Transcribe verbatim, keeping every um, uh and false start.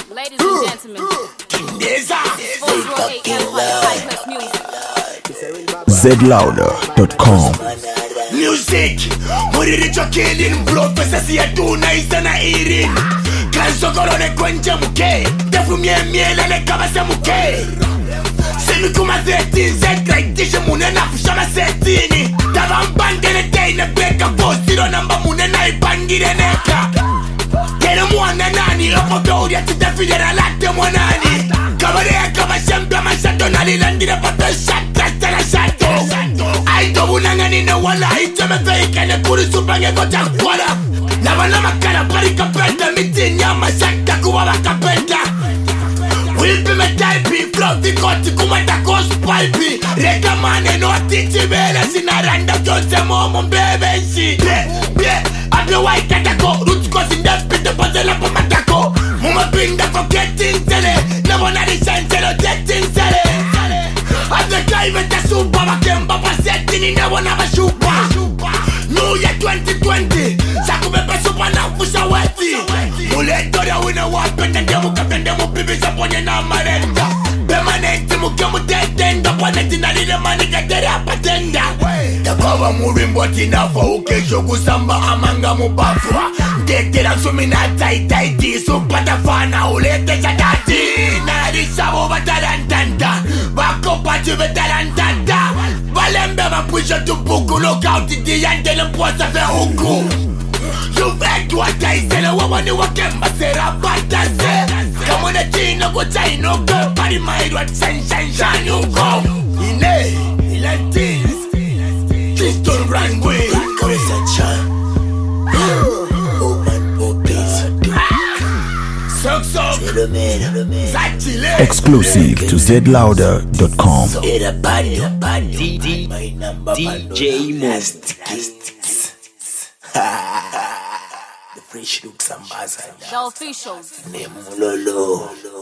Ladies and gentlemen, Z louder dot com. Music, muriricho killing blow pesa siya tunay sana irin. Kanso korone kwenye muke, defu mie miele ne kama se muke. Semi kuma thirteen zekra itishe mune na fushama setini. Tava mbande ne day ne beka voice zero namba mune na ibangire neka. Kere mwana nani, opo dori ati defide na latte mwanani. Kabare kama shembe mashato nani landire pato shatra stara shato. Aito unangani na wala iteme feike ne kuri supange kocha kwala. Lava na makara pari kapenda miti nyama shakta kuwa wakapenda. Wilpi me type, flow koti kumata kos pipe. Reka mane no atichi bele sinaranda kyonse momo mbebe nshi. Be, be, abye white katako, roots kosi ndespite pozela po matako. Muma pinda forgetting tele, never na di shanselo jetting tele. Abye kaiveta supa wakemba pasetini never na mashupa. New Year twenty twenty, sakubepe supa na fusha weti. Muletoria wina wapenda ndemu kapende mupibi saponye na marenda. Bemaneti muke mutetenda paneti nalile manika tere apatenda. Takava murimbo tinafo ukesho kusamba amanga mubafwa. Ndetera sumina taitaiti supata fana ulete jadati. Narisabo batarantanda, bako pati vetarantanda. Valembe mapusha tupuku lokauti diyante lemposa fe huku. Yuvetu wataisele wawani wakemba sera batase. Kamone chino kuchaino go pari mairu at sunshine shine you go. Ine, ilantins, Kingston Runway, Carissa Chan. Oh man, oh please. Suck suck, Zachile. Exclusive to Z louder dot com. Era bando, bando, D J Most. The fresh looks ambassador. the officials. Nemulolo.